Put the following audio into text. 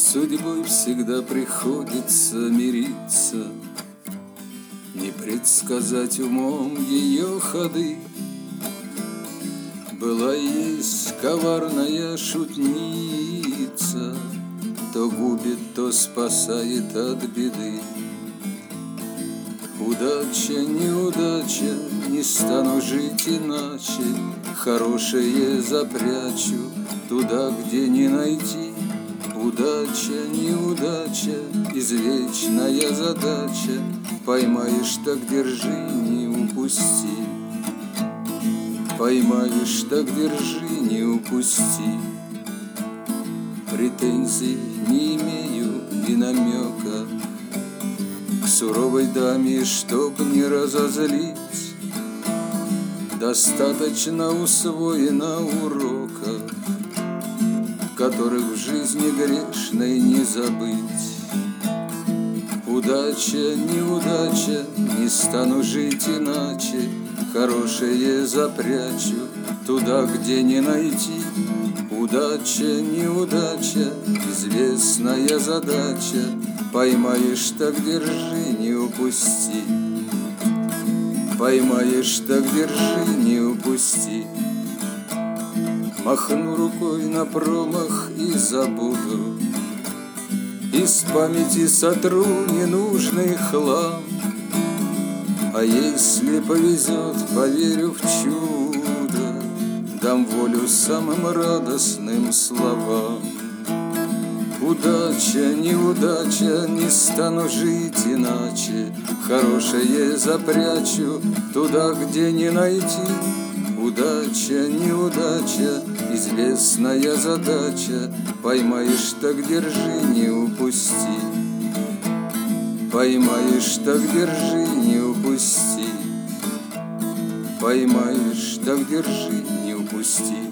судьбой всегда приходится мириться, не предсказать умом ее ходы. Была есть коварная шутница, то губит, то спасает от беды. Удача, неудача, не стану жить иначе, хорошее запрячу туда, где не найти. Удача, неудача, извечная задача, поймаешь, так держи, не упусти. Поймаешь, так держи, не упусти. Претензий не имею и намека к суровой даме, чтоб не разозлить. Достаточно усвоено уроков, которых в жизни грешной не забыть. Удача, неудача, не стану жить иначе, хорошее запрячу туда, где не найти. Удача, неудача, известная задача, поймаешь, так держи, не упусти. Поймаешь, так держи, не упусти. Махну рукой на промах и забуду, из памяти сотру ненужный хлам. А если повезет, поверю в чудо, дам волю самым радостным словам. Удача, неудача, не стану жить иначе, хорошее запрячу туда, где не найти. Удача, неудача, известная задача, поймаешь, так держи, не упусти. Поймаешь, так держи, не упусти. Поймаешь, так держи, не упусти.